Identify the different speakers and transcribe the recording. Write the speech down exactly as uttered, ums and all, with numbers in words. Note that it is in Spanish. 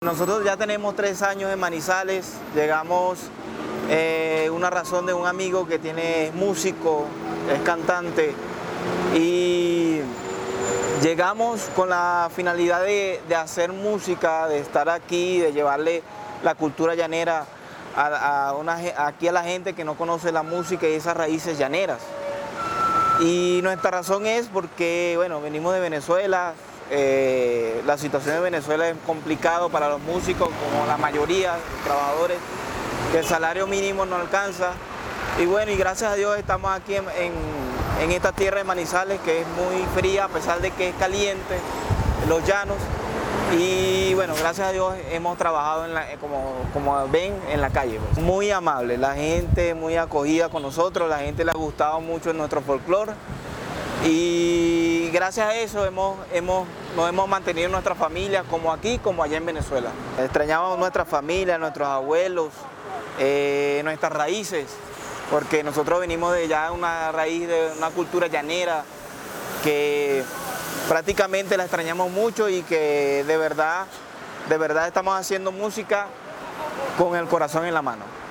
Speaker 1: Nosotros ya tenemos tres años en Manizales, llegamos eh, una razón de un amigo que tiene es músico, es cantante, y llegamos con la finalidad de, de hacer música, de estar aquí, de llevarle la cultura llanera a, a una, aquí a la gente que no conoce la música y esas raíces llaneras. Y nuestra razón es porque, bueno, venimos de Venezuela. Eh, la situación de Venezuela es complicado para los músicos, como la mayoría de los trabajadores, que el salario mínimo no alcanza. Y bueno, y gracias a Dios estamos aquí en, en, en esta tierra de Manizales, que es muy fría, a pesar de que es caliente, los llanos. Y bueno, gracias a Dios hemos trabajado, en la, como, como ven, en la calle. Pues. Muy amable, la gente muy acogida con nosotros, la gente le ha gustado mucho nuestro folclore. Y gracias a eso hemos, hemos, nos hemos mantenido en nuestra familia, como aquí, como allá en Venezuela. Extrañamos nuestra familia, nuestros abuelos, eh, nuestras raíces, porque nosotros venimos de ya una raíz de una cultura llanera que prácticamente la extrañamos mucho y que de verdad, de verdad estamos haciendo música con el corazón en la mano.